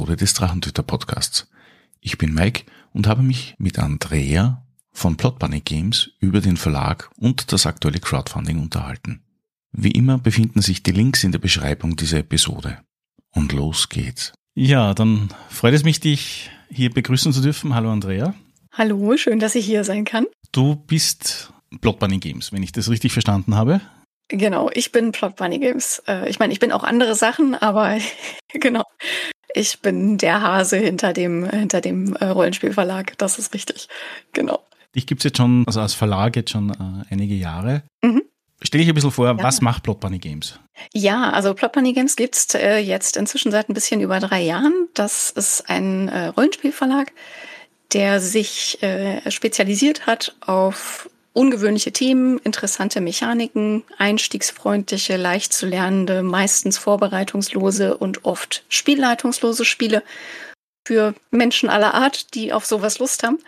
Episode des Drachentöter Podcasts. Ich bin Mike und habe mich mit Andrea von Plot Bunny Games über den Verlag und das aktuelle Crowdfunding unterhalten. Wie immer befinden sich die Links in der Beschreibung dieser Episode. Und los geht's. Ja, dann freut es mich, dich hier begrüßen zu dürfen. Hallo Andrea. Hallo, schön, dass ich hier sein kann. Du bist Plot Bunny Games, wenn ich das richtig verstanden habe. Genau, ich bin Plot Bunny Games. Ich bin auch andere Sachen, aber genau, ich bin der Hase hinter dem Rollenspielverlag. Das ist richtig, genau. Dich gibt's jetzt schon, also als Verlag jetzt schon einige Jahre. Mhm. Stell dich ein bisschen vor, was macht Plot Bunny Games? Ja, also Plot Bunny Games gibt's jetzt inzwischen seit ein bisschen über 3 Jahren. Das ist ein Rollenspielverlag, der sich spezialisiert hat auf ungewöhnliche Themen, interessante Mechaniken, einstiegsfreundliche, leicht zu lernende, meistens vorbereitungslose und oft spielleitungslose Spiele für Menschen aller Art, die auf sowas Lust haben.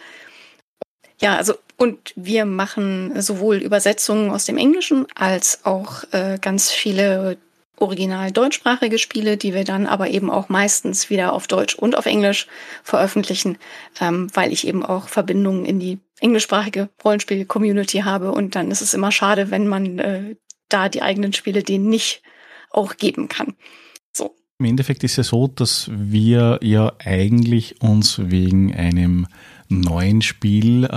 Ja, also und wir machen sowohl Übersetzungen aus dem Englischen als auch ganz viele original deutschsprachige Spiele, die wir dann aber eben auch meistens wieder auf Deutsch und auf Englisch veröffentlichen, weil ich eben auch Verbindungen in die englischsprachige Rollenspiel-Community habe. Und dann ist es immer schade, wenn man da die eigenen Spiele denen nicht auch geben kann. So. Im Endeffekt ist es so, dass wir ja eigentlich uns wegen einem neuen Spiel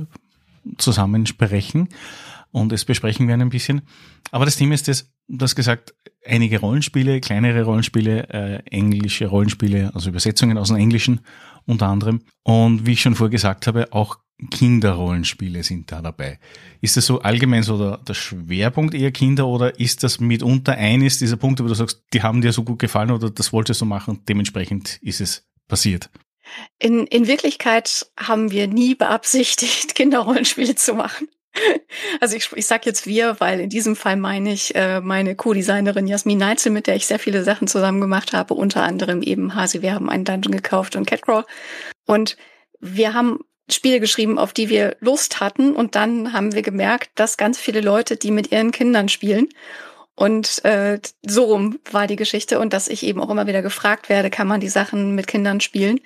zusammen sprechen und es besprechen werden ein bisschen. Aber das Thema ist das, du hast gesagt, einige Rollenspiele, kleinere Rollenspiele, englische Rollenspiele, also Übersetzungen aus dem Englischen unter anderem. Und wie ich schon vorgesagt habe, auch Kinderrollenspiele sind da dabei. Ist das so allgemein so der Schwerpunkt eher Kinder oder ist das mitunter eines dieser Punkte, wo du sagst, die haben dir so gut gefallen oder das wolltest du machen, dementsprechend ist es passiert? In Wirklichkeit haben wir nie beabsichtigt, Kinderrollenspiele zu machen. Also ich sag jetzt wir, weil in diesem Fall meine ich meine Co-Designerin Jasmin Neitzel, mit der ich sehr viele Sachen zusammen gemacht habe, unter anderem eben Hasi, wir haben einen Dungeon gekauft und Catcrawl. Und wir haben Spiele geschrieben, auf die wir Lust hatten und dann haben wir gemerkt, dass ganz viele Leute, die mit ihren Kindern spielen und so rum war die Geschichte und dass ich eben auch immer wieder gefragt werde, kann man die Sachen mit Kindern spielen?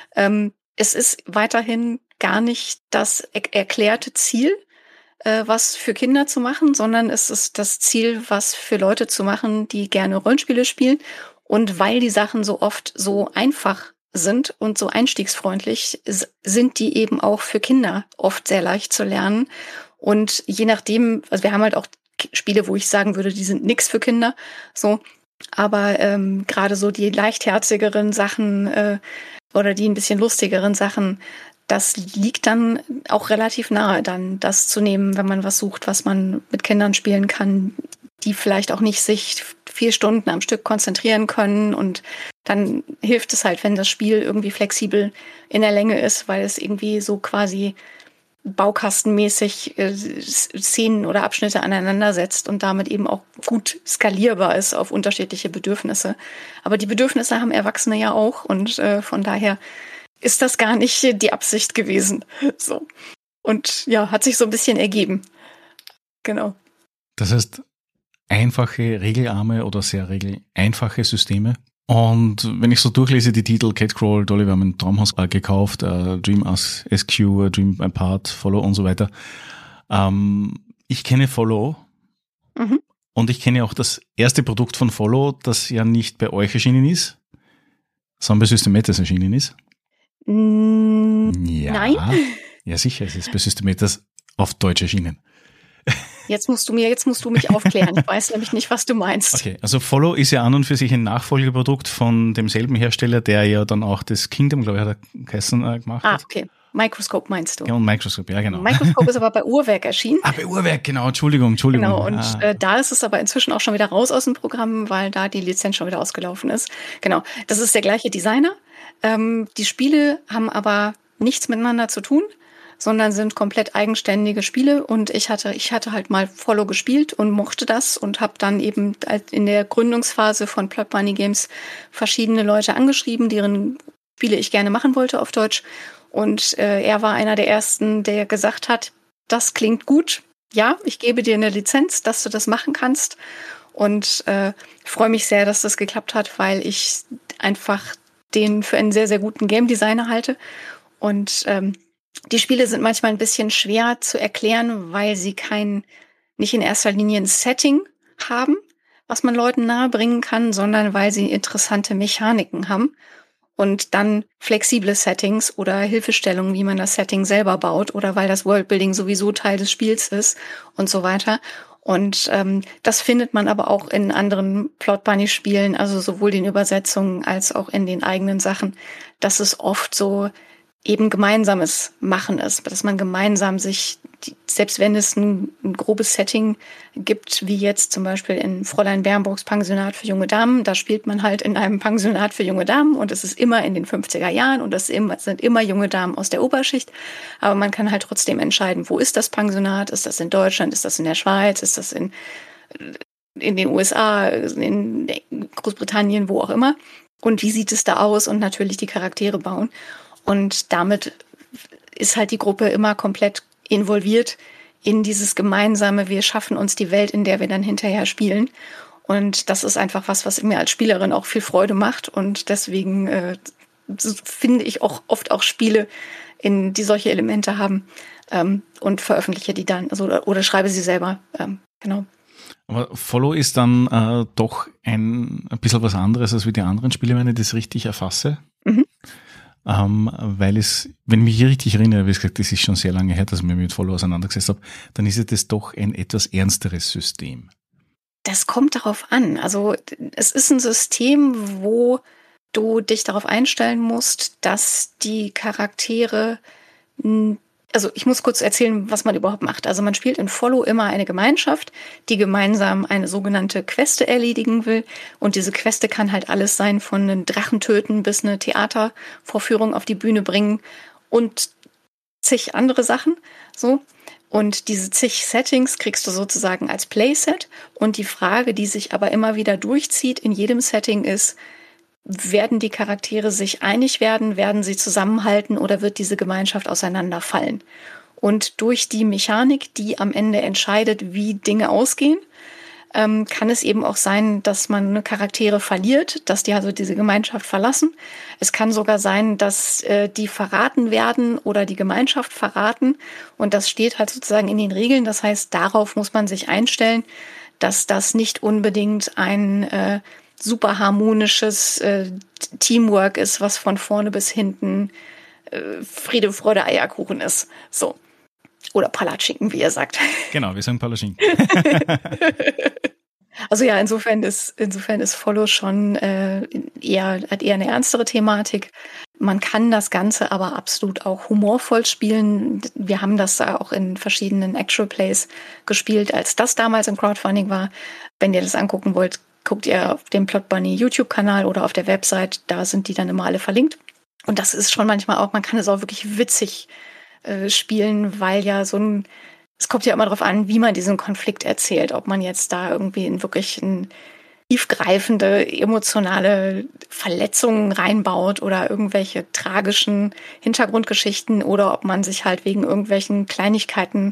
Es ist weiterhin gar nicht das erklärte Ziel, was für Kinder zu machen, sondern es ist das Ziel, was für Leute zu machen, die gerne Rollenspiele spielen. Und weil die Sachen so oft so einfach sind und so einstiegsfreundlich, sind die eben auch für Kinder oft sehr leicht zu lernen. Und je nachdem, also wir haben halt auch Spiele, wo ich sagen würde, die sind nix für Kinder, so. Aber gerade so die leichtherzigeren Sachen oder die ein bisschen lustigeren Sachen, das liegt dann auch relativ nahe, dann das zu nehmen, wenn man was sucht, was man mit Kindern spielen kann, die vielleicht auch nicht sich 4 Stunden am Stück konzentrieren können. Und dann hilft es halt, wenn das Spiel irgendwie flexibel in der Länge ist, weil es irgendwie so quasi baukastenmäßig Szenen oder Abschnitte aneinander setzt und damit eben auch gut skalierbar ist auf unterschiedliche Bedürfnisse. Aber die Bedürfnisse haben Erwachsene ja auch und von daher ist das gar nicht die Absicht gewesen. So. Und ja, hat sich so ein bisschen ergeben. Genau. Das heißt, einfache, regelarme oder sehr einfache Systeme. Und wenn ich so durchlese, die Titel Catcrawl, Dolly, wir haben ein Traumhaus gekauft, Dream SQ, Dream Apart, Follow und so weiter. Ich kenne Follow und ich kenne auch das erste Produkt von Follow, das ja nicht bei euch erschienen ist, sondern bei Systematis erschienen ist. Ja, Nein. Ja, sicher, es ist bei Systematis auf Deutsch erschienen. Jetzt musst du mich aufklären. Ich weiß nämlich nicht, was du meinst. Okay, also Follow ist ja an und für sich ein Nachfolgeprodukt von demselben Hersteller, der ja dann auch das Kingdom, glaube ich, hat er geheißen, gemacht hat. Okay. Microscope meinst du? Ja, und Microscope, ja, genau. Microscope ist aber bei Uhrwerk erschienen. Bei Uhrwerk, genau, Entschuldigung. Genau, und da ist es aber inzwischen auch schon wieder raus aus dem Programm, weil da die Lizenz schon wieder ausgelaufen ist. Genau, das ist der gleiche Designer. Die Spiele haben aber nichts miteinander zu tun, sondern sind komplett eigenständige Spiele. Und ich hatte halt mal Follow gespielt und mochte das und habe dann eben in der Gründungsphase von Plot Bunny Games verschiedene Leute angeschrieben, deren Spiele ich gerne machen wollte auf Deutsch. Und er war einer der ersten, der gesagt hat, das klingt gut. Ja, ich gebe dir eine Lizenz, dass du das machen kannst. Und freue mich sehr, dass das geklappt hat, weil ich einfach den für einen sehr, sehr guten Game Designer halte. Und die Spiele sind manchmal ein bisschen schwer zu erklären, weil sie nicht in erster Linie ein Setting haben, was man Leuten nahebringen kann, sondern weil sie interessante Mechaniken haben und dann flexible Settings oder Hilfestellungen, wie man das Setting selber baut oder weil das Worldbuilding sowieso Teil des Spiels ist und so weiter. Und das findet man aber auch in anderen Plot Bunny Spielen, also sowohl den Übersetzungen als auch in den eigenen Sachen, dass es oft so eben gemeinsames Machen ist, dass man gemeinsam sich, selbst wenn es ein grobes Setting gibt, wie jetzt zum Beispiel in Fräulein Bernburgs Pensionat für junge Damen, da spielt man halt in einem Pensionat für junge Damen und es ist immer in den 50er Jahren und es sind immer junge Damen aus der Oberschicht, aber man kann halt trotzdem entscheiden, wo ist das Pensionat, ist das in Deutschland, ist das in der Schweiz, ist das in den USA, in Großbritannien, wo auch immer und wie sieht es da aus und natürlich die Charaktere bauen. Und damit ist halt die Gruppe immer komplett involviert in dieses gemeinsame, wir schaffen uns die Welt, in der wir dann hinterher spielen. Und das ist einfach was mir als Spielerin auch viel Freude macht. Und deswegen finde ich auch oft auch Spiele, die solche Elemente haben und veröffentliche die dann oder schreibe sie selber. Genau. Aber Follow ist dann doch ein bisschen was anderes als wie die anderen Spiele, wenn ich das richtig erfasse. Mhm. Weil wenn ich mich hier richtig erinnere, wie gesagt, das ist schon sehr lange her, dass ich mich mit Follow auseinandergesetzt habe, dann ist es doch ein etwas ernsteres System. Das kommt darauf an. Also es ist ein System, wo du dich darauf einstellen musst, dass die Charaktere, also ich muss kurz erzählen, was man überhaupt macht. Also man spielt in Follow immer eine Gemeinschaft, die gemeinsam eine sogenannte Queste erledigen will. Und diese Queste kann halt alles sein, von einem Drachen töten bis eine Theatervorführung auf die Bühne bringen und zig andere Sachen. So. Und diese zig Settings kriegst du sozusagen als Playset. Und die Frage, die sich aber immer wieder durchzieht in jedem Setting ist, werden die Charaktere sich einig werden sie zusammenhalten oder wird diese Gemeinschaft auseinanderfallen? Und durch die Mechanik, die am Ende entscheidet, wie Dinge ausgehen, kann es eben auch sein, dass man Charaktere verliert, dass die also diese Gemeinschaft verlassen. Es kann sogar sein, dass die verraten werden oder die Gemeinschaft verraten. Und das steht halt sozusagen in den Regeln. Das heißt, darauf muss man sich einstellen, dass das nicht unbedingt ein super harmonisches Teamwork ist, was von vorne bis hinten Friede, Freude, Eierkuchen ist. So. Oder Palatschinken, wie ihr sagt. Genau, wir sagen Palatschinken. Also ja, insofern ist Follow schon hat eher eine ernstere Thematik. Man kann das Ganze aber absolut auch humorvoll spielen. Wir haben das auch in verschiedenen Actual Plays gespielt, als das damals im Crowdfunding war. Wenn ihr das angucken wollt, guckt ihr auf dem Plot Bunny YouTube-Kanal oder auf der Website, da sind die dann immer alle verlinkt. Und das ist schon manchmal auch, man kann es auch wirklich witzig spielen, weil ja es kommt ja immer darauf an, wie man diesen Konflikt erzählt, ob man jetzt da irgendwie in wirklich tiefgreifende, emotionale Verletzungen reinbaut oder irgendwelche tragischen Hintergrundgeschichten oder ob man sich halt wegen irgendwelchen Kleinigkeiten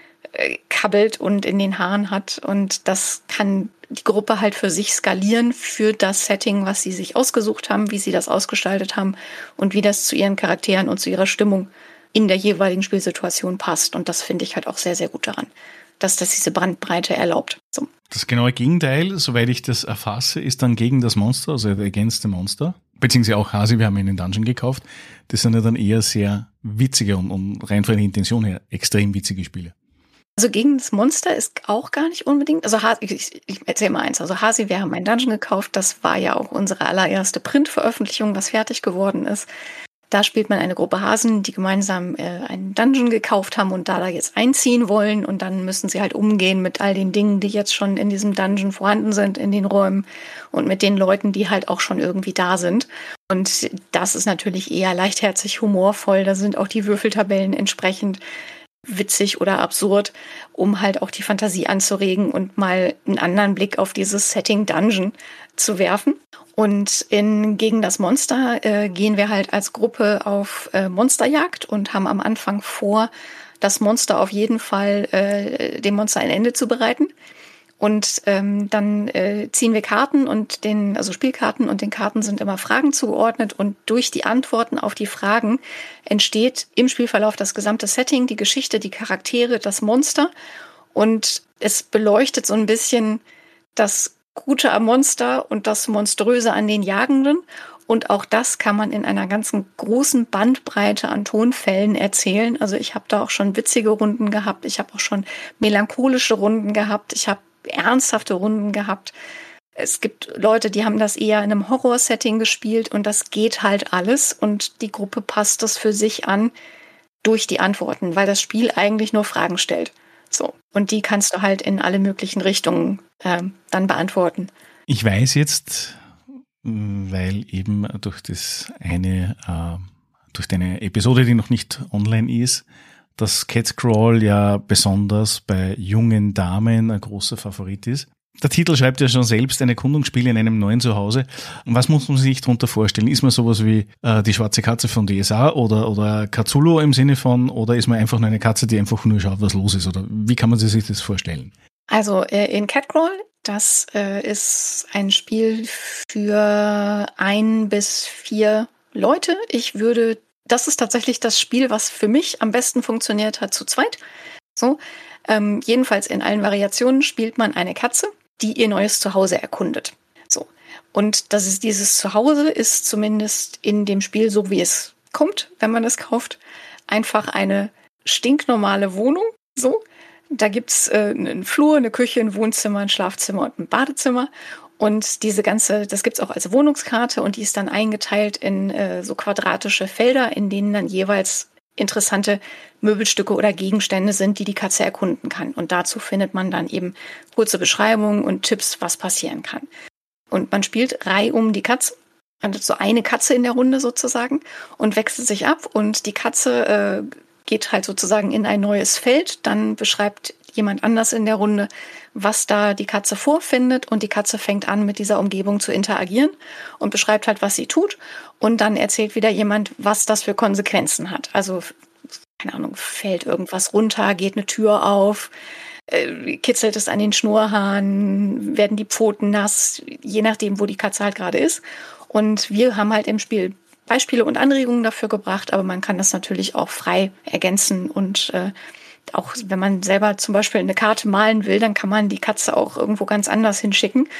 kabbelt und in den Haaren hat. Und das kann die Gruppe halt für sich skalieren, für das Setting, was sie sich ausgesucht haben, wie sie das ausgestaltet haben und wie das zu ihren Charakteren und zu ihrer Stimmung in der jeweiligen Spielsituation passt. Und das finde ich halt auch sehr, sehr gut daran, dass das diese Bandbreite erlaubt. So. Das genaue Gegenteil, soweit ich das erfasse, ist dann gegen das Monster, also Against the Monster, beziehungsweise auch Hasi, wir haben ihn in den Dungeon gekauft. Das sind ja dann eher sehr witzige und rein von der Intention her extrem witzige Spiele. Also gegen das Monster ist auch gar nicht unbedingt, also ich erzähle mal eins, also Hasi, wir haben einen Dungeon gekauft, das war ja auch unsere allererste Printveröffentlichung, was fertig geworden ist. Da spielt man eine Gruppe Hasen, die gemeinsam einen Dungeon gekauft haben und da jetzt einziehen wollen und dann müssen sie halt umgehen mit all den Dingen, die jetzt schon in diesem Dungeon vorhanden sind, in den Räumen und mit den Leuten, die halt auch schon irgendwie da sind. Und das ist natürlich eher leichtherzig, humorvoll, da sind auch die Würfeltabellen entsprechend witzig oder absurd, um halt auch die Fantasie anzuregen und mal einen anderen Blick auf dieses Setting Dungeon zu werfen. Und gegen das Monster gehen wir halt als Gruppe auf Monsterjagd und haben am Anfang vor, das Monster auf jeden Fall dem Monster ein Ende zu bereiten. Und dann ziehen wir Karten und also Spielkarten, und den Karten sind immer Fragen zugeordnet, und durch die Antworten auf die Fragen entsteht im Spielverlauf das gesamte Setting, die Geschichte, die Charaktere, das Monster, und es beleuchtet so ein bisschen das Gute am Monster und das Monströse an den Jagenden. Und auch das kann man in einer ganzen großen Bandbreite an Tonfällen erzählen. Also ich habe da auch schon witzige Runden gehabt, ich habe auch schon melancholische Runden gehabt, ich habe ernsthafte Runden gehabt. Es gibt Leute, die haben das eher in einem Horror-Setting gespielt, und das geht halt alles, und die Gruppe passt das für sich an durch die Antworten, weil das Spiel eigentlich nur Fragen stellt. So. Und die kannst du halt in alle möglichen Richtungen dann beantworten. Ich weiß jetzt, weil eben durch eine Episode, die noch nicht online ist, dass Cat Crawl ja besonders bei jungen Damen ein großer Favorit ist. Der Titel schreibt ja schon selbst, ein Erkundungsspiel in einem neuen Zuhause. Und was muss man sich darunter vorstellen? Ist man sowas wie die schwarze Katze von DSA oder Cthulhu im Sinne von, oder ist man einfach nur eine Katze, die einfach nur schaut, was los ist? Oder wie kann man sich das vorstellen? Also in Cat Crawl, das ist ein Spiel für 1 bis 4 Leute. Das ist tatsächlich das Spiel, was für mich am besten funktioniert hat zu zweit. So, jedenfalls in allen Variationen spielt man eine Katze, die ihr neues Zuhause erkundet. So. Und dieses Zuhause ist zumindest in dem Spiel, so wie es kommt, wenn man es kauft, einfach eine stinknormale Wohnung. So. Da gibt's einen Flur, eine Küche, ein Wohnzimmer, ein Schlafzimmer und ein Badezimmer. Und das gibt's auch als Wohnungskarte, und die ist dann eingeteilt in so quadratische Felder, in denen dann jeweils interessante Möbelstücke oder Gegenstände sind, die die Katze erkunden kann. Und dazu findet man dann eben kurze Beschreibungen und Tipps, was passieren kann. Und man spielt reihum die Katze, also so eine Katze in der Runde sozusagen, und wechselt sich ab, und die Katze geht halt sozusagen in ein neues Feld. Dann beschreibt jemand anders in der Runde, was da die Katze vorfindet, und die Katze fängt an, mit dieser Umgebung zu interagieren und beschreibt halt, was sie tut, und dann erzählt wieder jemand, was das für Konsequenzen hat. Also, keine Ahnung, fällt irgendwas runter, geht eine Tür auf, kitzelt es an den Schnurrhaaren, werden die Pfoten nass, je nachdem, wo die Katze halt gerade ist. Und wir haben halt im Spiel Beispiele und Anregungen dafür gebracht, aber man kann das natürlich auch frei ergänzen, und auch wenn man selber zum Beispiel eine Karte malen will, dann kann man die Katze auch irgendwo ganz anders hinschicken.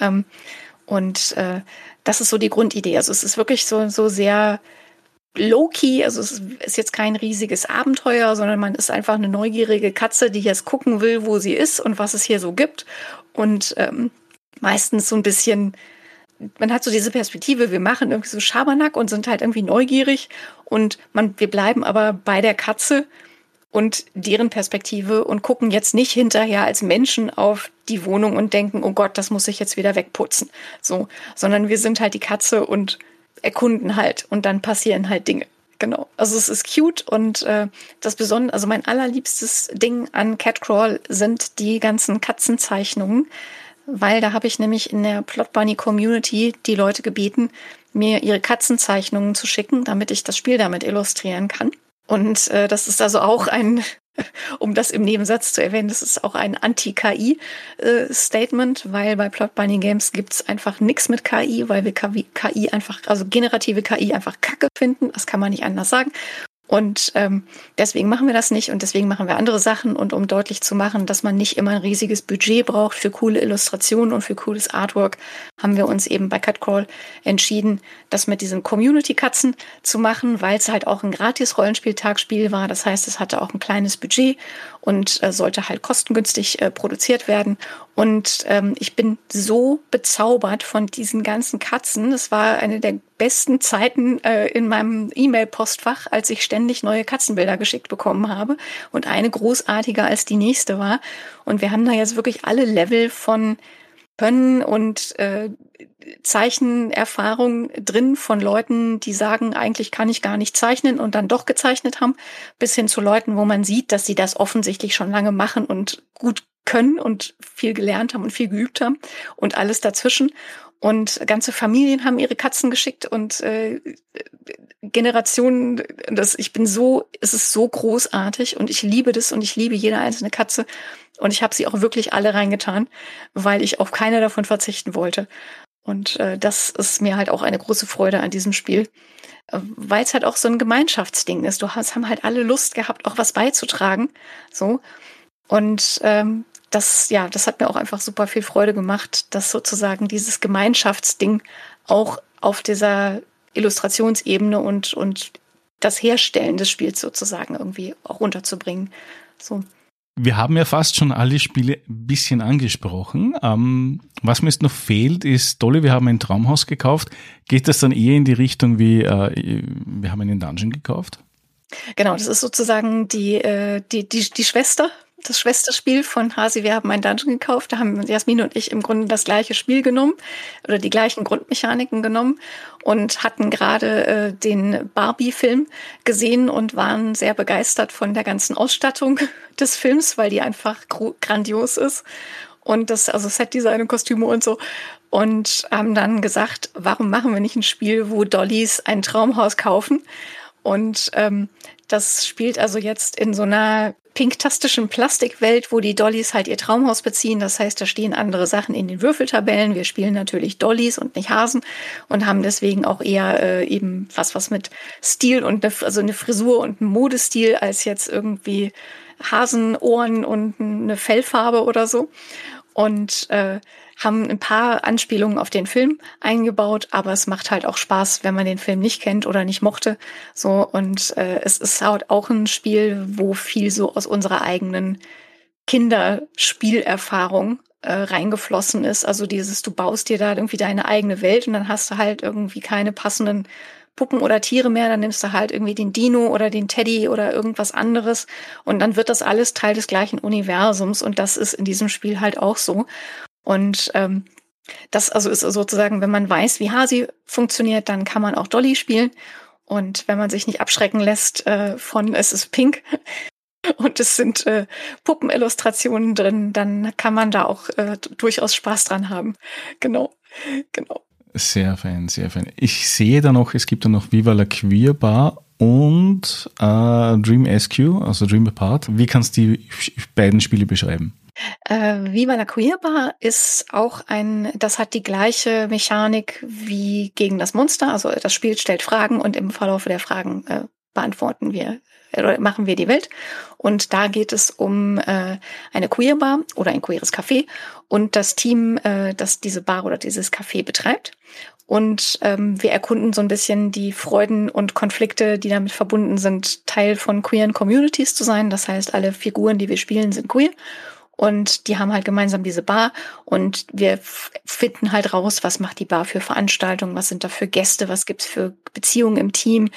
Das ist so die Grundidee. Also es ist wirklich so sehr low-key. Also es ist jetzt kein riesiges Abenteuer, sondern man ist einfach eine neugierige Katze, die jetzt gucken will, wo sie ist und was es hier so gibt. Und meistens so ein bisschen, man hat so diese Perspektive, wir machen irgendwie so Schabernack und sind halt irgendwie neugierig, und wir bleiben aber bei der Katze und deren Perspektive und gucken jetzt nicht hinterher als Menschen auf die Wohnung und denken, oh Gott, das muss ich jetzt wieder wegputzen. So, sondern wir sind halt die Katze und erkunden halt, und dann passieren halt Dinge. Genau. Also es ist cute, und das Besondere, also mein allerliebstes Ding an Cat Crawl sind die ganzen Katzenzeichnungen, weil da habe ich nämlich in der Plot Bunny Community die Leute gebeten, mir ihre Katzenzeichnungen zu schicken, damit ich das Spiel damit illustrieren kann. Und das ist also auch um das im Nebensatz zu erwähnen, das ist auch ein Anti-KI-Statement, weil bei Plot Bunny Games gibt's einfach nichts mit KI, weil wir KI einfach, also generative KI einfach Kacke finden. Das kann man nicht anders sagen. Und deswegen machen wir das nicht, und deswegen machen wir andere Sachen, und um deutlich zu machen, dass man nicht immer ein riesiges Budget braucht für coole Illustrationen und für cooles Artwork, haben wir uns eben bei Cat Crawl entschieden, das mit diesen Community-Katzen zu machen, weil es halt auch ein Gratis-Rollenspieltagsspiel war. Das heißt, es hatte auch ein kleines Budget und sollte halt kostengünstig produziert werden. Und ich bin so bezaubert von diesen ganzen Katzen. Das war eine der besten Zeiten in meinem E-Mail-Postfach, als ich ständig neue Katzenbilder geschickt bekommen habe und eine großartiger als die nächste war. Und wir haben da jetzt wirklich alle Level von Können und Zeichenerfahrung drin, von Leuten, die sagen, eigentlich kann ich gar nicht zeichnen und dann doch gezeichnet haben, bis hin zu Leuten, wo man sieht, dass sie das offensichtlich schon lange machen und gut können und viel gelernt haben und viel geübt haben, und alles dazwischen. Und ganze Familien haben ihre Katzen geschickt, und Generationen, es ist so großartig und ich liebe das und ich liebe jede einzelne Katze und ich habe sie auch wirklich alle reingetan, weil ich auf keine davon verzichten wollte. Und das ist mir halt auch eine große Freude an diesem Spiel, weil es halt auch so ein Gemeinschaftsding ist. Haben halt alle Lust gehabt, auch was beizutragen, so. Und das hat mir auch einfach super viel Freude gemacht, dass sozusagen dieses Gemeinschaftsding auch auf dieser Illustrationsebene und das Herstellen des Spiels sozusagen irgendwie auch runterzubringen. So. Wir haben ja fast schon alle Spiele ein bisschen angesprochen. Was mir jetzt noch fehlt, ist, Dolly, wir haben ein Traumhaus gekauft. Geht das dann eher in die Richtung wie, wir haben einen Dungeon gekauft? Genau, das ist sozusagen die Schwester, das Schwesterspiel von Hasi, wir haben einen Dungeon gekauft. Da haben Jasmin und ich im Grunde das gleiche Spiel genommen oder die gleichen Grundmechaniken genommen und hatten gerade den Barbie-Film gesehen und waren sehr begeistert von der ganzen Ausstattung des Films, weil die einfach grandios ist. Und also Setdesign und Kostüme und so. Und haben dann gesagt, warum machen wir nicht ein Spiel, wo Dollys ein Traumhaus kaufen? Und das spielt also jetzt in so einer pinktastischen Plastikwelt, wo die Dollys halt ihr Traumhaus beziehen. Das heißt, da stehen andere Sachen in den Würfeltabellen. Wir spielen natürlich Dollys und nicht Hasen und haben deswegen auch eher eben was mit Stil und eine Frisur und einen Modestil als jetzt irgendwie Hasenohren und eine Fellfarbe oder so. Und haben ein paar Anspielungen auf den Film eingebaut, aber es macht halt auch Spaß, wenn man den Film nicht kennt oder nicht mochte. So, und es ist halt auch ein Spiel, wo viel so aus unserer eigenen Kinderspielerfahrung reingeflossen ist. Also du baust dir da irgendwie deine eigene Welt und dann hast du halt irgendwie keine passenden Puppen oder Tiere mehr, dann nimmst du halt irgendwie den Dino oder den Teddy oder irgendwas anderes und dann wird das alles Teil des gleichen Universums und das ist in diesem Spiel halt auch so. Und das also ist sozusagen, wenn man weiß, wie Hasi funktioniert, dann kann man auch Dolly spielen. Und wenn man sich nicht abschrecken lässt von es ist pink und es sind Puppenillustrationen drin, dann kann man da auch durchaus Spaß dran haben. Genau. Sehr fein, sehr fein. Ich sehe da noch, es gibt da noch Viva la Queer Bar und Dream SQ, also Dream Apart. Wie kannst du die beiden Spiele beschreiben? Viva la Queer Bar ist auch das hat die gleiche Mechanik wie gegen das Monster. Also das Spiel stellt Fragen und im Verlauf der Fragen machen wir die Welt. Und da geht es um eine Queer Bar oder ein queeres Café und das Team, das diese Bar oder dieses Café betreibt. Und wir erkunden so ein bisschen die Freuden und Konflikte, die damit verbunden sind, Teil von queeren Communities zu sein. Das heißt, alle Figuren, die wir spielen, sind queer. Und die haben halt gemeinsam diese Bar und wir finden halt raus, was macht die Bar für Veranstaltungen, was sind da für Gäste, was gibt's für Beziehungen im Team,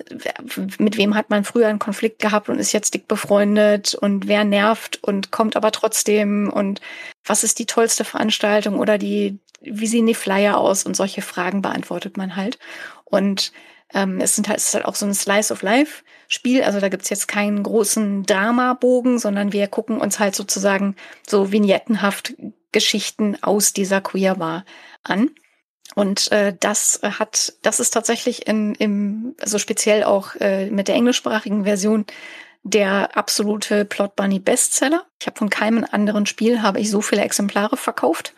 mit wem hat man früher einen Konflikt gehabt und ist jetzt dick befreundet und wer nervt und kommt aber trotzdem und was ist die tollste Veranstaltung oder wie sehen die Flyer aus und solche Fragen beantwortet man halt. Und es ist halt auch so ein Slice of Life Spiel, also da gibt's jetzt keinen großen Dramabogen, sondern wir gucken uns halt sozusagen so vignettenhaft Geschichten aus dieser Queer Bar an. Und das ist tatsächlich also speziell auch mit der englischsprachigen Version der absolute Plot Bunny Bestseller. Ich habe von keinem anderen Spiel habe ich so viele Exemplare verkauft.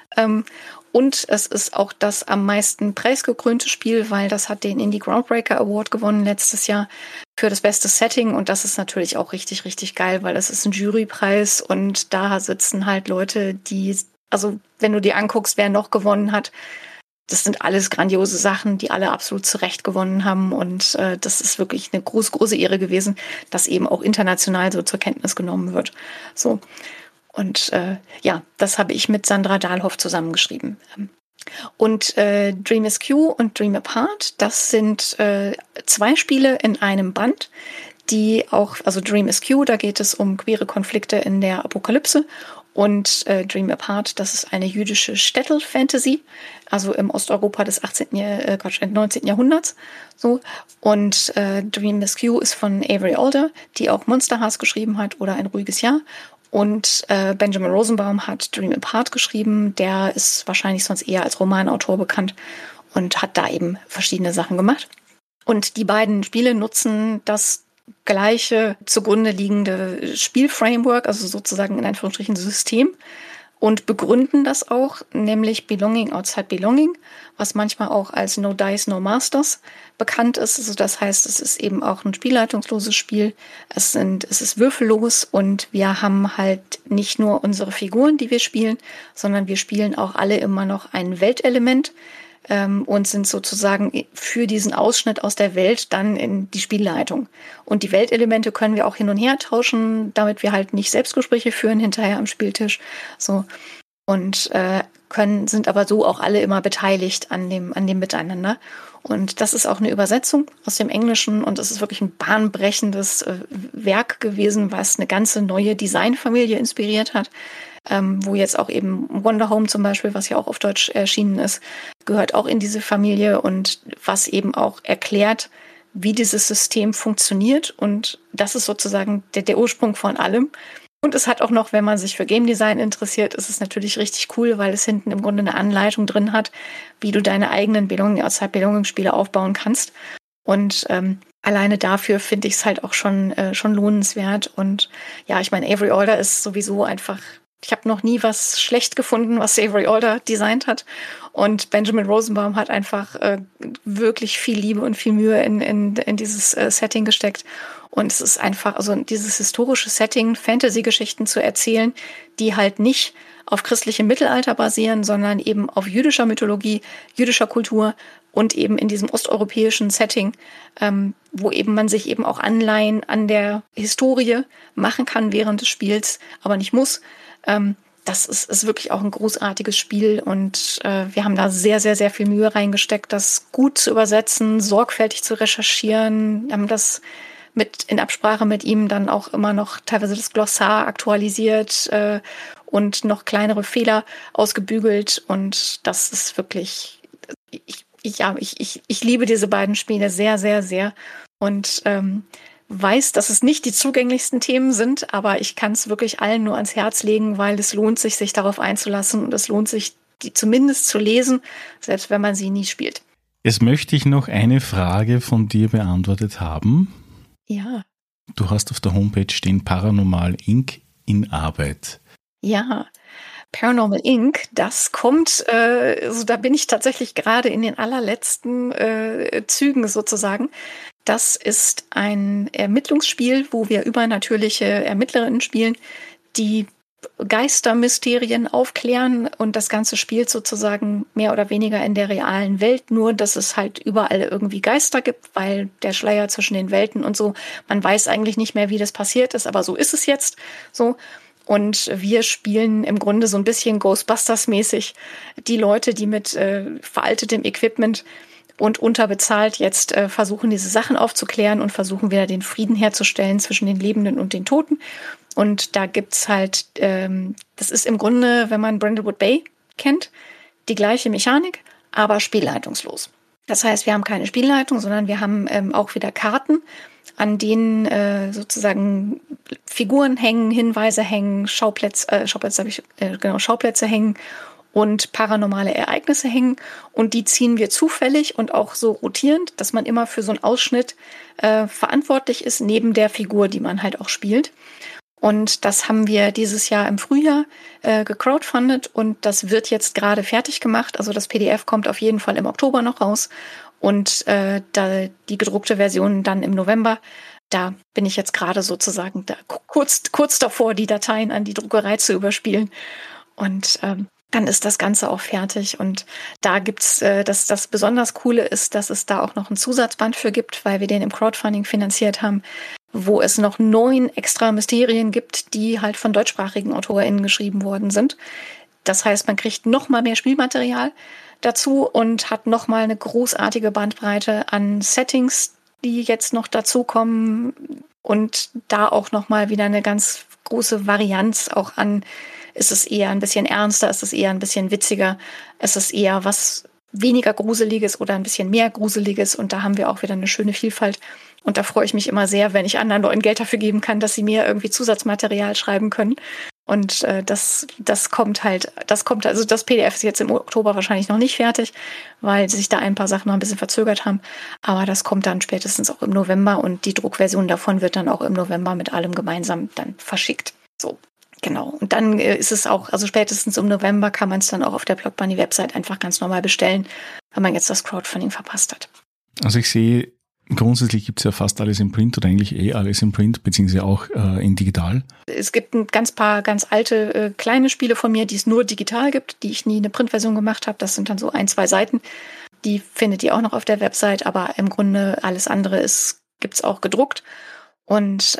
Und es ist auch das am meisten preisgekrönte Spiel, weil das hat den Indie Groundbreaker Award gewonnen letztes Jahr für das beste Setting. Und das ist natürlich auch richtig, richtig geil, weil das ist ein Jurypreis und da sitzen halt Leute, also wenn du dir anguckst, wer noch gewonnen hat, das sind alles grandiose Sachen, die alle absolut zu Recht gewonnen haben. Und das ist wirklich eine große, große Ehre gewesen, dass eben auch international so zur Kenntnis genommen wird. So. Und das habe ich mit Sandra Dahlhoff zusammengeschrieben. Und Dream SQ und Dream Apart, das sind 2 Spiele in einem Band, die auch, also Dream SQ, da geht es um queere Konflikte in der Apokalypse. Und Dream Apart, das ist eine jüdische Shtetl-Fantasy, also im Osteuropa des 19. Jahrhunderts. So. Und Dream SQ ist von Avery Alder, die auch Monster Hearts geschrieben hat oder Ein ruhiges Jahr. Und Benjamin Rosenbaum hat Dream Apart geschrieben. Der ist wahrscheinlich sonst eher als Romanautor bekannt und hat da eben verschiedene Sachen gemacht. Und die beiden Spiele nutzen das gleiche zugrunde liegende Spielframework, also sozusagen in Anführungsstrichen System, und begründen das auch, nämlich Belonging Outside Belonging, was manchmal auch als No Dice, No Masters bekannt ist. Also das heißt, es ist eben auch ein spielleitungsloses Spiel. Es ist würfellos und wir haben halt nicht nur unsere Figuren, die wir spielen, sondern wir spielen auch alle immer noch ein Weltelement, und sind sozusagen für diesen Ausschnitt aus der Welt dann in die Spielleitung. Und die Weltelemente können wir auch hin und her tauschen, damit wir halt nicht Selbstgespräche führen hinterher am Spieltisch. So. Und sind aber so auch alle immer beteiligt an dem Miteinander. Und das ist auch eine Übersetzung aus dem Englischen und es ist wirklich ein bahnbrechendes Werk gewesen, was eine ganze neue Designfamilie inspiriert hat. Wo jetzt auch eben Wonder Home zum Beispiel, was ja auch auf Deutsch erschienen ist, gehört auch in diese Familie und was eben auch erklärt, wie dieses System funktioniert. Und das ist sozusagen der Ursprung von allem. Und es hat auch noch, wenn man sich für Game Design interessiert, ist es natürlich richtig cool, weil es hinten im Grunde eine Anleitung drin hat, wie du deine eigenen Belonging Outside Belonging Spiele aufbauen kannst. Und alleine dafür finde ich es halt auch schon lohnenswert. Und ja, ich meine, Avery Alder ist sowieso einfach. Ich habe noch nie was schlecht gefunden, was Avery Alder designt hat. Und Benjamin Rosenbaum hat einfach wirklich viel Liebe und viel Mühe in dieses Setting gesteckt. Und es ist einfach, also dieses historische Setting, Fantasy-Geschichten zu erzählen, die halt nicht auf christlichem Mittelalter basieren, sondern eben auf jüdischer Mythologie, jüdischer Kultur und eben in diesem osteuropäischen Setting, wo eben man sich eben auch Anleihen an der Historie machen kann während des Spiels, aber nicht muss. Das ist wirklich auch ein großartiges Spiel und wir haben da sehr, sehr, sehr viel Mühe reingesteckt, das gut zu übersetzen, sorgfältig zu recherchieren. Wir haben das in Absprache mit ihm dann auch immer noch teilweise das Glossar aktualisiert und noch kleinere Fehler ausgebügelt und das ist wirklich, ich liebe diese beiden Spiele sehr, sehr, sehr und weiß, dass es nicht die zugänglichsten Themen sind, aber ich kann es wirklich allen nur ans Herz legen, weil es lohnt sich darauf einzulassen und es lohnt sich, die zumindest zu lesen, selbst wenn man sie nie spielt. Jetzt möchte ich noch eine Frage von dir beantwortet haben. Ja. Du hast auf der Homepage stehen Paranormal Inc. in Arbeit. Ja, Paranormal Inc., das kommt, also da bin ich tatsächlich gerade in den allerletzten Zügen sozusagen. Das ist ein Ermittlungsspiel, wo wir übernatürliche Ermittlerinnen spielen, die Geistermysterien aufklären und das Ganze spielt sozusagen mehr oder weniger in der realen Welt, nur dass es halt überall irgendwie Geister gibt, weil der Schleier zwischen den Welten und so, man weiß eigentlich nicht mehr, wie das passiert ist, aber so ist es jetzt so. Und wir spielen im Grunde so ein bisschen Ghostbusters-mäßig die Leute, die mit veraltetem Equipment und unterbezahlt jetzt versuchen, diese Sachen aufzuklären und versuchen wieder den Frieden herzustellen zwischen den Lebenden und den Toten. Und da gibt's halt, das ist im Grunde, wenn man Brindlewood Bay kennt, die gleiche Mechanik, aber spielleitungslos. Das heißt, wir haben keine Spielleitung, sondern wir haben auch wieder Karten, an denen sozusagen Figuren hängen, Hinweise hängen, Schauplätze hängen und paranormale Ereignisse hängen. Und die ziehen wir zufällig und auch so rotierend, dass man immer für so einen Ausschnitt verantwortlich ist, neben der Figur, die man halt auch spielt. Und das haben wir dieses Jahr im Frühjahr gecrowdfundet und das wird jetzt gerade fertig gemacht. Also das PDF kommt auf jeden Fall im Oktober noch raus und da die gedruckte Version dann im November. Da bin ich jetzt gerade sozusagen kurz davor, die Dateien an die Druckerei zu überspielen. Und dann ist das Ganze auch fertig. Und da gibt's das besonders Coole ist, dass es da auch noch einen Zusatzband für gibt, weil wir den im Crowdfunding finanziert haben, wo es noch 9 extra Mysterien gibt, die halt von deutschsprachigen AutorInnen geschrieben worden sind. Das heißt, man kriegt noch mal mehr Spielmaterial dazu und hat noch mal eine großartige Bandbreite an Settings, die jetzt noch dazukommen und da auch noch mal wieder eine ganz große Varianz auch an, ist es eher ein bisschen ernster, ist es eher ein bisschen witziger, ist es eher was weniger Gruseliges oder ein bisschen mehr Gruseliges und da haben wir auch wieder eine schöne Vielfalt. Und da freue ich mich immer sehr, wenn ich anderen Leuten Geld dafür geben kann, dass sie mir irgendwie Zusatzmaterial schreiben können. Und das kommt, also das PDF ist jetzt im Oktober wahrscheinlich noch nicht fertig, weil sich da ein paar Sachen noch ein bisschen verzögert haben. Aber das kommt dann spätestens auch im November und die Druckversion davon wird dann auch im November mit allem gemeinsam dann verschickt. So, genau. Und dann ist es auch, also spätestens im November kann man es dann auch auf der Block Bunny Website einfach ganz normal bestellen, wenn man jetzt das Crowdfunding verpasst hat. Also ich sehe, grundsätzlich gibt es ja fast alles im Print oder eigentlich alles im Print, beziehungsweise auch in digital. Es gibt ein paar ganz alte kleine Spiele von mir, die es nur digital gibt, die ich nie eine Printversion gemacht habe. Das sind dann so 1-2 Seiten. Die findet ihr auch noch auf der Website, aber im Grunde alles andere gibt's auch gedruckt. Und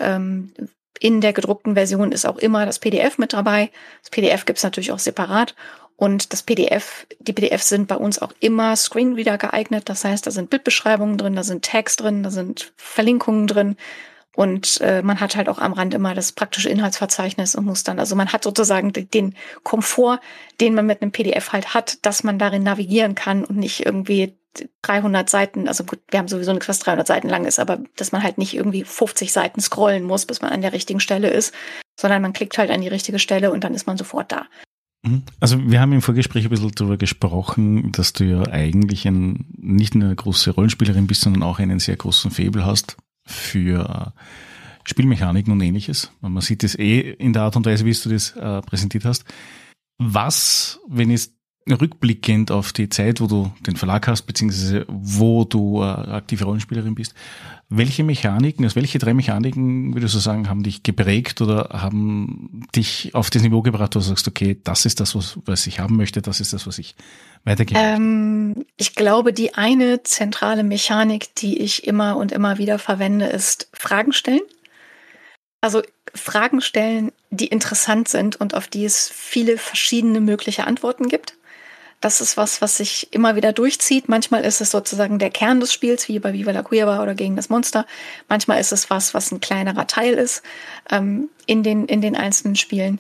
in der gedruckten Version ist auch immer das PDF mit dabei. Das PDF gibt's natürlich auch separat. Und die PDFs sind bei uns auch immer Screenreader geeignet. Das heißt, da sind Bildbeschreibungen drin, da sind Tags drin, da sind Verlinkungen drin. Und man hat halt auch am Rand immer das praktische Inhaltsverzeichnis und muss dann, also man hat sozusagen den Komfort, den man mit einem PDF halt hat, dass man darin navigieren kann und nicht irgendwie 300 Seiten, also gut, wir haben sowieso nichts, was 300 Seiten lang ist, aber dass man halt nicht irgendwie 50 Seiten scrollen muss, bis man an der richtigen Stelle ist, sondern man klickt halt an die richtige Stelle und dann ist man sofort da. Also wir haben im Vorgespräch ein bisschen darüber gesprochen, dass du ja eigentlich nicht nur eine große Rollenspielerin bist, sondern auch einen sehr großen Faible hast für Spielmechaniken und Ähnliches. Man sieht es in der Art und Weise, wie du das präsentiert hast. Was, wenn es rückblickend auf die Zeit, wo du den Verlag hast, beziehungsweise wo du aktive Rollenspielerin bist, welche 3 Mechaniken, würdest du sagen, haben dich geprägt oder haben dich auf das Niveau gebracht, wo du sagst, okay, das ist das, was ich haben möchte, das ist das, was ich weitergebe? Ich glaube, die eine zentrale Mechanik, die ich immer und immer wieder verwende, ist Fragen stellen. Also Fragen stellen, die interessant sind und auf die es viele verschiedene mögliche Antworten gibt. Das ist was sich immer wieder durchzieht. Manchmal ist es sozusagen der Kern des Spiels, wie bei Viva la Cueva oder gegen das Monster. Manchmal ist es was ein kleinerer Teil ist in den einzelnen Spielen.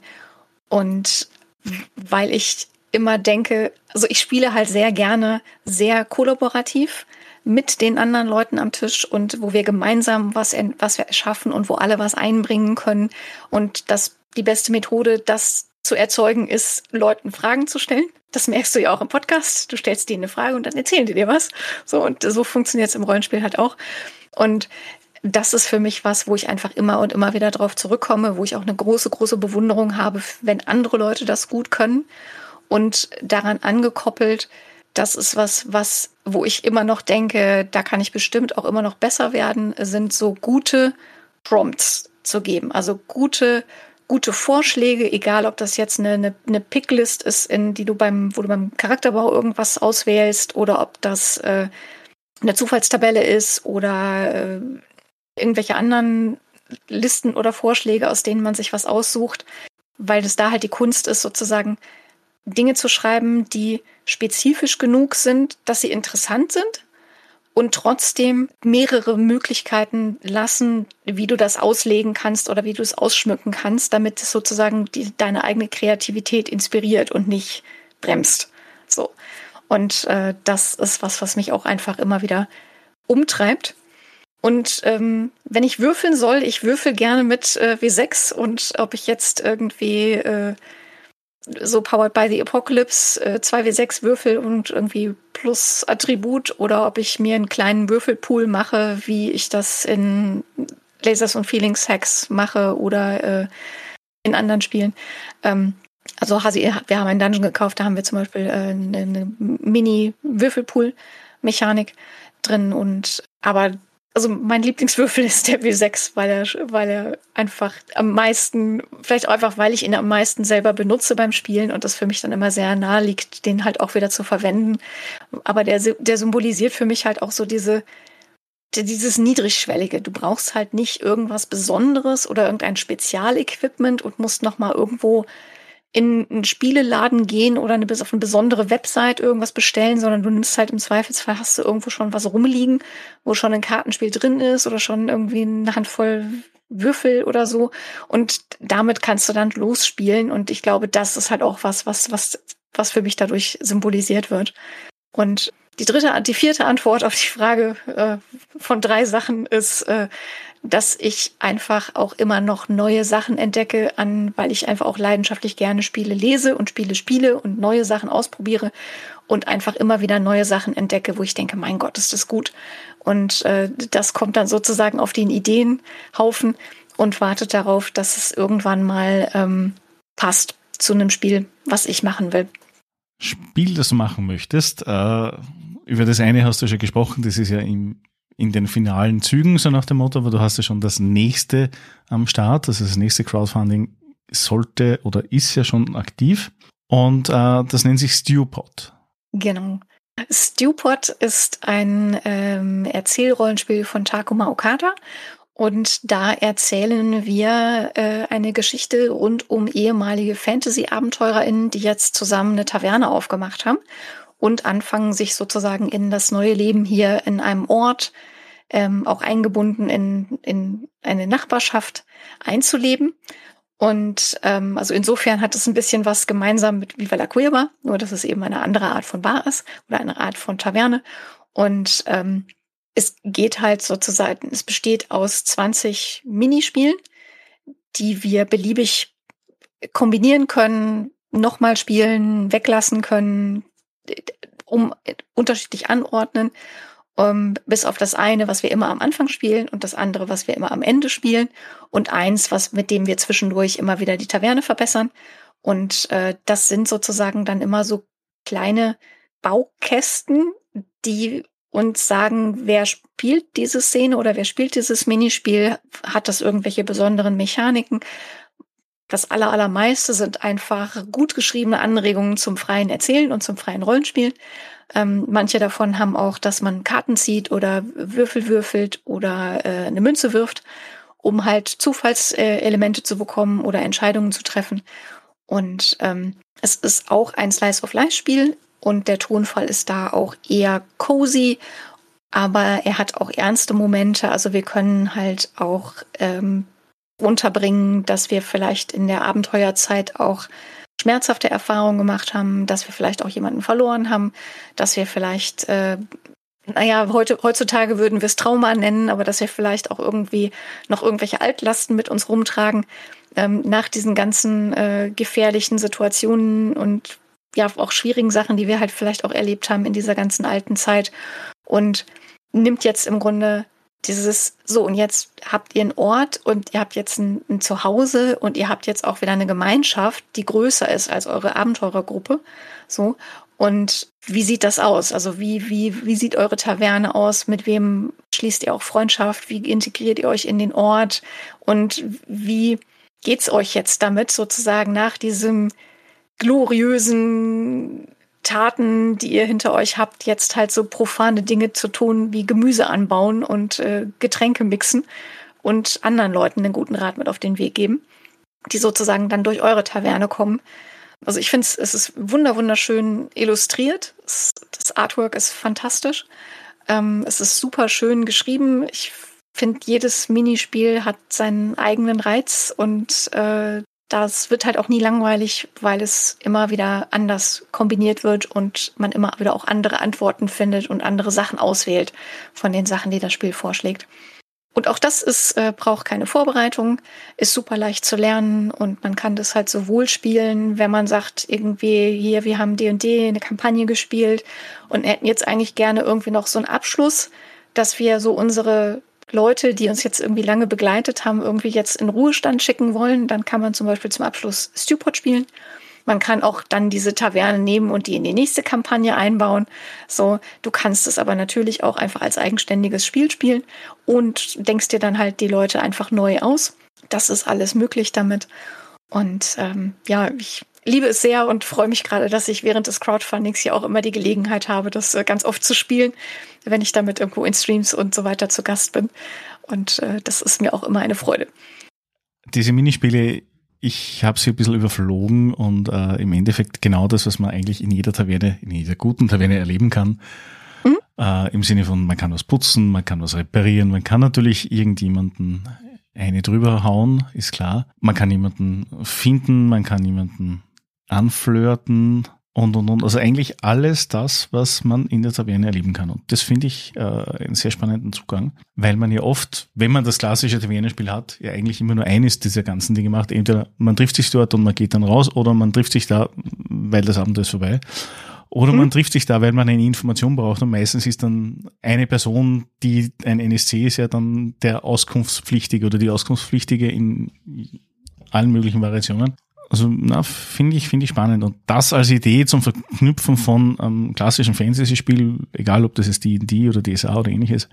Und weil ich immer denke, also ich spiele halt sehr gerne sehr kollaborativ mit den anderen Leuten am Tisch und wo wir gemeinsam was wir erschaffen und wo alle was einbringen können. Und die beste Methode, das zu erzeugen, ist, Leuten Fragen zu stellen. Das merkst du ja auch im Podcast. Du stellst denen eine Frage und dann erzählen die dir was. So, und so funktioniert es im Rollenspiel halt auch. Und das ist für mich was, wo ich einfach immer und immer wieder drauf zurückkomme, wo ich auch eine große, große Bewunderung habe, wenn andere Leute das gut können. Und daran angekoppelt, das ist wo ich immer noch denke, da kann ich bestimmt auch immer noch besser werden, sind so gute Prompts zu geben. Also gute Vorschläge, egal ob das jetzt eine Picklist ist, wo du beim Charakterbau irgendwas auswählst oder ob das eine Zufallstabelle ist oder irgendwelche anderen Listen oder Vorschläge, aus denen man sich was aussucht, weil es da halt die Kunst ist, sozusagen Dinge zu schreiben, die spezifisch genug sind, dass sie interessant sind und trotzdem mehrere Möglichkeiten lassen, wie du das auslegen kannst oder wie du es ausschmücken kannst, damit es sozusagen deine eigene Kreativität inspiriert und nicht bremst. So. Und das ist was mich auch einfach immer wieder umtreibt. Und wenn ich würfeln soll, ich würfel gerne mit W6 und ob ich jetzt irgendwie so Powered by the Apocalypse 2W6 Würfel und irgendwie plus Attribut oder ob ich mir einen kleinen Würfelpool mache, wie ich das in Lasers und Feelings Hacks mache oder in anderen Spielen. Also wir haben einen Dungeon gekauft, da haben wir zum Beispiel eine Mini-Würfelpool-Mechanik drin aber also mein Lieblingswürfel ist der W6, weil er einfach am meisten, vielleicht auch einfach, weil ich ihn am meisten selber benutze beim Spielen und das für mich dann immer sehr nahe liegt, den halt auch wieder zu verwenden. Aber der symbolisiert für mich halt auch so dieses Niedrigschwellige. Du brauchst halt nicht irgendwas Besonderes oder irgendein Spezialequipment und musst nochmal irgendwo in einen Spieleladen gehen oder auf eine besondere Website irgendwas bestellen, sondern du nimmst halt im Zweifelsfall, hast du irgendwo schon was rumliegen, wo schon ein Kartenspiel drin ist oder schon irgendwie eine Handvoll Würfel oder so und damit kannst du dann losspielen und ich glaube, das ist halt auch was für mich dadurch symbolisiert wird. Und die 4. Antwort auf die Frage von 3 Sachen ist dass ich einfach auch immer noch neue Sachen entdecke, weil ich einfach auch leidenschaftlich gerne Spiele lese und Spiele spiele und neue Sachen ausprobiere und einfach immer wieder neue Sachen entdecke, wo ich denke, mein Gott, ist das gut. Und das kommt dann sozusagen auf den Ideenhaufen und wartet darauf, dass es irgendwann mal passt zu einem Spiel, was ich machen will. Spiel, das du machen möchtest, über das eine hast du schon gesprochen, das ist ja in den finalen Zügen, so nach dem Motto, aber du hast ja schon das nächste am Start, also das nächste Crowdfunding sollte oder ist ja schon aktiv und das nennt sich Stewpot. Genau. Stewpot ist ein Erzählrollenspiel von Takuma Okada und da erzählen wir eine Geschichte rund um ehemalige Fantasy-AbenteurerInnen, die jetzt zusammen eine Taverne aufgemacht haben und anfangen, sich sozusagen in das neue Leben hier in einem Ort, auch eingebunden in eine Nachbarschaft einzuleben. Und also insofern hat es ein bisschen was gemeinsam mit Viva la Cueva, nur dass es eben eine andere Art von Bar ist oder eine Art von Taverne. Und es geht halt sozusagen, es besteht aus 20 Minispielen, die wir beliebig kombinieren können, nochmal spielen, weglassen können, unterschiedlich anordnen, bis auf das eine, was wir immer am Anfang spielen und das andere, was wir immer am Ende spielen und eins, mit dem wir zwischendurch immer wieder die Taverne verbessern. Und das sind sozusagen dann immer so kleine Baukästen, die uns sagen, wer spielt diese Szene oder wer spielt dieses Minispiel, hat das irgendwelche besonderen Mechaniken. Das allermeiste sind einfach gut geschriebene Anregungen zum freien Erzählen und zum freien Rollenspiel. Manche davon haben auch, dass man Karten zieht oder Würfel würfelt oder eine Münze wirft, um halt Zufallselemente zu bekommen oder Entscheidungen zu treffen. Und es ist auch ein Slice-of-Life-Spiel und der Tonfall ist da auch eher cozy, aber er hat auch ernste Momente. Also wir können halt auch unterbringen, dass wir vielleicht in der Abenteuerzeit auch schmerzhafte Erfahrungen gemacht haben, dass wir vielleicht auch jemanden verloren haben, dass wir vielleicht, heutzutage würden wir es Trauma nennen, aber dass wir vielleicht auch irgendwie noch irgendwelche Altlasten mit uns rumtragen, nach diesen ganzen gefährlichen Situationen und ja auch schwierigen Sachen, die wir halt vielleicht auch erlebt haben in dieser ganzen alten Zeit und nimmt jetzt im Grunde und jetzt habt ihr einen Ort und ihr habt jetzt ein Zuhause und ihr habt jetzt auch wieder eine Gemeinschaft, die größer ist als eure Abenteurergruppe. So. Und wie sieht das aus? Also wie sieht eure Taverne aus? Mit wem schließt ihr auch Freundschaft? Wie integriert ihr euch in den Ort? Und wie geht's euch jetzt damit sozusagen nach diesem gloriösen Taten, die ihr hinter euch habt, jetzt halt so profane Dinge zu tun, wie Gemüse anbauen und Getränke mixen und anderen Leuten einen guten Rat mit auf den Weg geben, die sozusagen dann durch eure Taverne kommen. Also ich finde, es ist wunderschön illustriert. Das Artwork ist fantastisch. Es ist super schön geschrieben. Ich finde, jedes Minispiel hat seinen eigenen Reiz und das wird halt auch nie langweilig, weil es immer wieder anders kombiniert wird und man immer wieder auch andere Antworten findet und andere Sachen auswählt von den Sachen, die das Spiel vorschlägt. Und auch das braucht keine Vorbereitung, ist super leicht zu lernen und man kann das halt sowohl spielen, wenn man sagt, irgendwie hier, wir haben D&D eine Kampagne gespielt und hätten jetzt eigentlich gerne irgendwie noch so einen Abschluss, dass wir so unsere Leute, die uns jetzt irgendwie lange begleitet haben, irgendwie jetzt in Ruhestand schicken wollen, dann kann man zum Beispiel zum Abschluss Stewpot spielen. Man kann auch dann diese Taverne nehmen und die in die nächste Kampagne einbauen. So, du kannst es aber natürlich auch einfach als eigenständiges Spiel spielen und denkst dir dann halt die Leute einfach neu aus. Das ist alles möglich damit. Und ich liebe es sehr und freue mich gerade, dass ich während des Crowdfundings hier auch immer die Gelegenheit habe, das ganz oft zu spielen, wenn ich damit irgendwo in Streams und so weiter zu Gast bin. Und das ist mir auch immer eine Freude. Diese Minispiele, ich habe sie ein bisschen überflogen und im Endeffekt genau das, was man eigentlich in jeder Taverne, in jeder guten Taverne erleben kann. Im Sinne von, man kann was putzen, man kann was reparieren, man kann natürlich irgendjemanden eine drüber hauen, ist klar. Man kann jemanden finden, man kann jemanden anflirten und. Also eigentlich alles das, was man in der Taverne erleben kann. Und das finde ich einen sehr spannenden Zugang, weil man ja oft, wenn man das klassische Tavernenspiel hat, ja eigentlich immer nur eines dieser ganzen Dinge macht. Entweder man trifft sich dort und man geht dann raus, oder man trifft sich da, weil das Abenteuer ist vorbei. Oder man trifft sich da, weil man eine Information braucht, und meistens ist dann eine Person, die ein NSC ist, ja dann der Auskunftspflichtige oder die Auskunftspflichtige in allen möglichen Variationen. Also finde ich spannend. Und das als Idee zum Verknüpfen von klassischen Fantasy-Spiel, egal ob das jetzt D&D oder DSA oder ähnliches,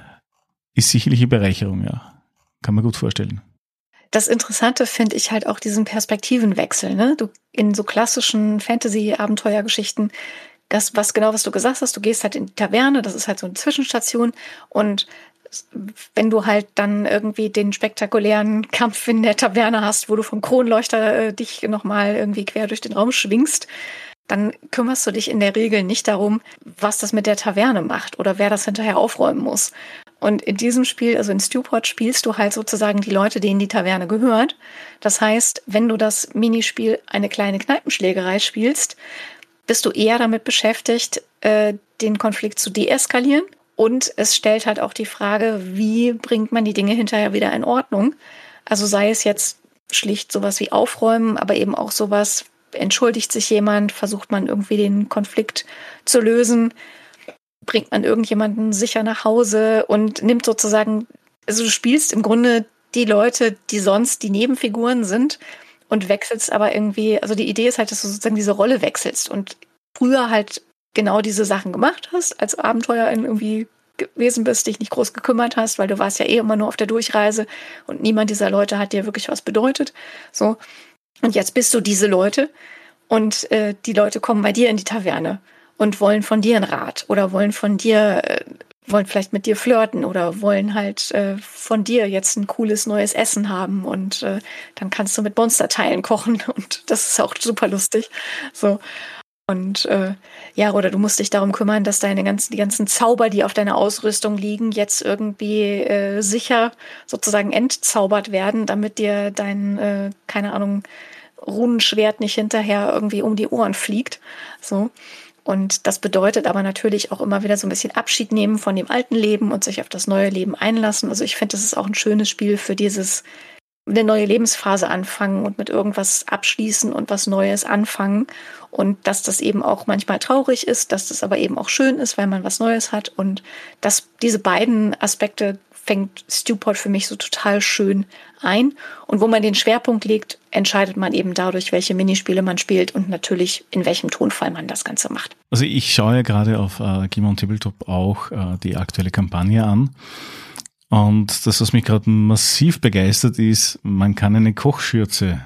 ist sicherlich eine Bereicherung, ja. Kann man gut vorstellen. Das Interessante finde ich halt auch diesen Perspektivenwechsel, ne? Du in so klassischen Fantasy-Abenteuergeschichten, was du gesagt hast, du gehst halt in die Taverne, das ist halt so eine Zwischenstation, und wenn du halt dann irgendwie den spektakulären Kampf in der Taverne hast, wo du vom Kronleuchter dich nochmal irgendwie quer durch den Raum schwingst, dann kümmerst du dich in der Regel nicht darum, was das mit der Taverne macht oder wer das hinterher aufräumen muss. Und in diesem Spiel, also in Stewpot, spielst du halt sozusagen die Leute, denen die Taverne gehört. Das heißt, wenn du das Minispiel eine kleine Kneipenschlägerei spielst, bist du eher damit beschäftigt, den Konflikt zu deeskalieren. Und es stellt halt auch die Frage, wie bringt man die Dinge hinterher wieder in Ordnung? Also sei es jetzt schlicht sowas wie Aufräumen, aber eben auch sowas, entschuldigt sich jemand, versucht man irgendwie den Konflikt zu lösen, bringt man irgendjemanden sicher nach Hause und nimmt sozusagen, also du spielst im Grunde die Leute, die sonst die Nebenfiguren sind, und wechselst aber irgendwie, also die Idee ist halt, dass du sozusagen diese Rolle wechselst und früher halt genau diese Sachen gemacht hast, als Abenteuerin irgendwie gewesen bist, dich nicht groß gekümmert hast, weil du warst ja eh immer nur auf der Durchreise und niemand dieser Leute hat dir wirklich was bedeutet. So. Und jetzt bist du diese Leute, und die Leute kommen bei dir in die Taverne und wollen von dir einen Rat oder wollen vielleicht mit dir flirten oder wollen halt von dir jetzt ein cooles neues Essen haben, und dann kannst du mit Monsterteilen kochen, und das ist auch super lustig. So. Und oder du musst dich darum kümmern, dass die ganzen Zauber, die auf deiner Ausrüstung liegen, jetzt irgendwie sicher sozusagen entzaubert werden, damit dir dein, keine Ahnung, Runenschwert nicht hinterher irgendwie um die Ohren fliegt. So. Und das bedeutet aber natürlich auch immer wieder so ein bisschen Abschied nehmen von dem alten Leben und sich auf das neue Leben einlassen. Also ich finde, das ist auch ein schönes Spiel für eine neue Lebensphase anfangen und mit irgendwas abschließen und was Neues anfangen. Und dass das eben auch manchmal traurig ist, dass das aber eben auch schön ist, weil man was Neues hat. Und diese beiden Aspekte fängt Stewpot für mich so total schön ein. Und wo man den Schwerpunkt legt, entscheidet man eben dadurch, welche Minispiele man spielt und natürlich in welchem Tonfall man das Ganze macht. Also ich schaue ja gerade auf Game on Tabletop auch die aktuelle Kampagne an. Und das, was mich gerade massiv begeistert, ist, man kann eine Kochschürze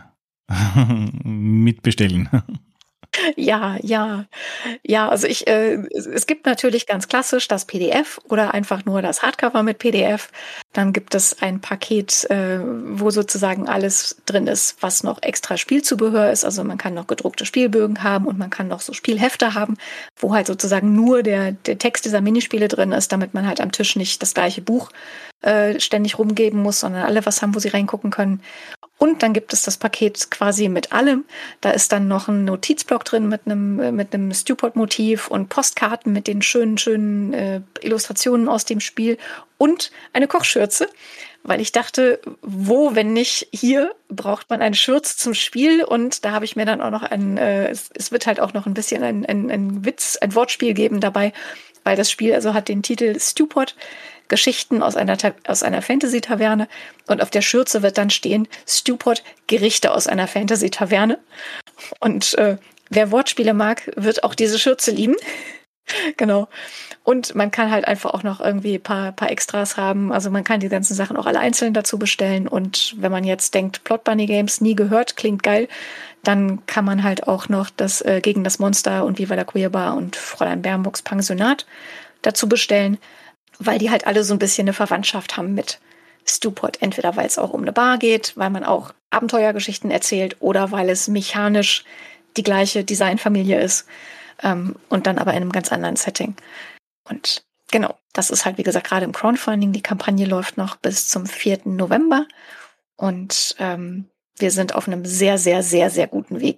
mitbestellen. Ja. Also es gibt natürlich ganz klassisch das PDF oder einfach nur das Hardcover mit PDF. Dann gibt es ein Paket, wo sozusagen alles drin ist, was noch extra Spielzubehör ist. Also man kann noch gedruckte Spielbögen haben und man kann noch so Spielhefte haben, wo halt sozusagen nur der Text dieser Minispiele drin ist, damit man halt am Tisch nicht das gleiche Buch ständig rumgeben muss, sondern alle was haben, wo sie reingucken können. Und dann gibt es das Paket quasi mit allem. Da ist dann noch ein Notizblock drin mit einem Stewpot-Motiv und Postkarten mit den schönen Illustrationen aus dem Spiel und eine Kochschürze, weil ich dachte, wo, wenn nicht hier, braucht man eine Schürze zum Spiel. Und da habe ich mir dann auch noch es wird halt auch noch ein bisschen ein Witz, ein Wortspiel geben dabei, weil das Spiel also hat den Titel Stewpot, Geschichten aus einer Fantasy-Taverne, und auf der Schürze wird dann stehen Stewpot, Gerichte aus einer Fantasy-Taverne. Und wer Wortspiele mag, wird auch diese Schürze lieben. Genau. Und man kann halt einfach auch noch irgendwie ein paar Extras haben. Also man kann die ganzen Sachen auch alle einzeln dazu bestellen. Und wenn man jetzt denkt, Plot Bunny Games, nie gehört, klingt geil, dann kann man halt auch noch das Gegen das Monster und Viva la Queerbar und Fräulein Bernburgs Pensionat dazu bestellen, weil die halt alle so ein bisschen eine Verwandtschaft haben mit Stewpot. Entweder weil es auch um eine Bar geht, weil man auch Abenteuergeschichten erzählt, oder weil es mechanisch die gleiche Designfamilie ist, und dann aber in einem ganz anderen Setting. Und genau, das ist halt, wie gesagt, gerade im Crowdfunding. Die Kampagne läuft noch bis zum 4. November und wir sind auf einem sehr, sehr, sehr, sehr guten Weg.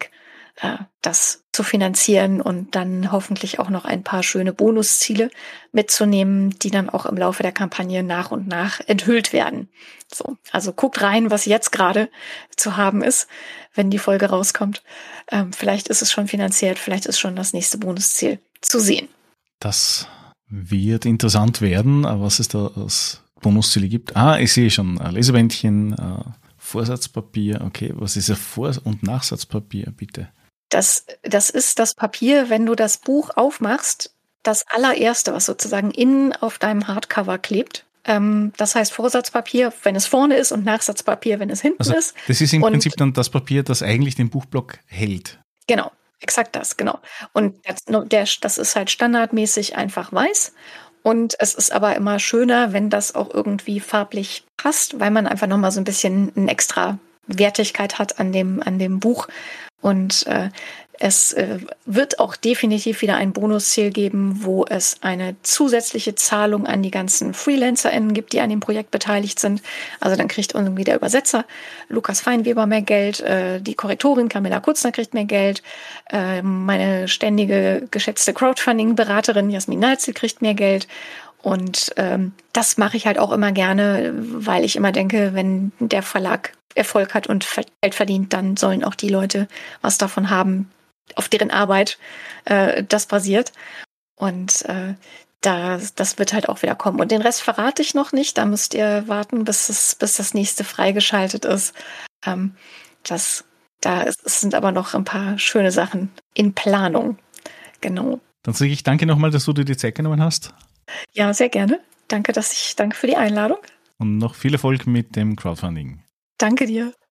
das zu finanzieren und dann hoffentlich auch noch ein paar schöne Bonusziele mitzunehmen, die dann auch im Laufe der Kampagne nach und nach enthüllt werden. So, also guckt rein, was jetzt gerade zu haben ist, wenn die Folge rauskommt. Vielleicht ist es schon finanziert, vielleicht ist schon das nächste Bonusziel zu sehen. Das wird interessant werden, was es da als Bonusziele gibt. Ich sehe schon Lesebändchen, Vorsatzpapier. Okay, was ist ein Vor- und Nachsatzpapier, bitte? Das ist das Papier, wenn du das Buch aufmachst, das allererste, was sozusagen innen auf deinem Hardcover klebt. Das heißt Vorsatzpapier, wenn es vorne ist, und Nachsatzpapier, wenn es hinten ist. Das ist im Prinzip dann das Papier, das eigentlich den Buchblock hält. Genau, exakt das, genau. Und das ist halt standardmäßig einfach weiß. Und es ist aber immer schöner, wenn das auch irgendwie farblich passt, weil man einfach nochmal so ein bisschen eine extra Wertigkeit hat an dem Buch. Und es wird auch definitiv wieder ein Bonusziel geben, wo es eine zusätzliche Zahlung an die ganzen FreelancerInnen gibt, die an dem Projekt beteiligt sind. Also dann kriegt irgendwie der Übersetzer Lukas Feinweber mehr Geld, die Korrektorin Camilla Kutzner kriegt mehr Geld, meine ständige geschätzte Crowdfunding-Beraterin Jasmin Neitzel kriegt mehr Geld. Und das mache ich halt auch immer gerne, weil ich immer denke, wenn der Verlag Erfolg hat und Geld verdient, dann sollen auch die Leute was davon haben, auf deren Arbeit das basiert. Und das wird halt auch wieder kommen. Und den Rest verrate ich noch nicht. Da müsst ihr warten, bis das nächste freigeschaltet ist. Es sind aber noch ein paar schöne Sachen in Planung. Genau. Dann sage ich danke nochmal, dass du dir die Zeit genommen hast. Ja, sehr gerne. Danke für die Einladung. Und noch viel Erfolg mit dem Crowdfunding. Danke dir.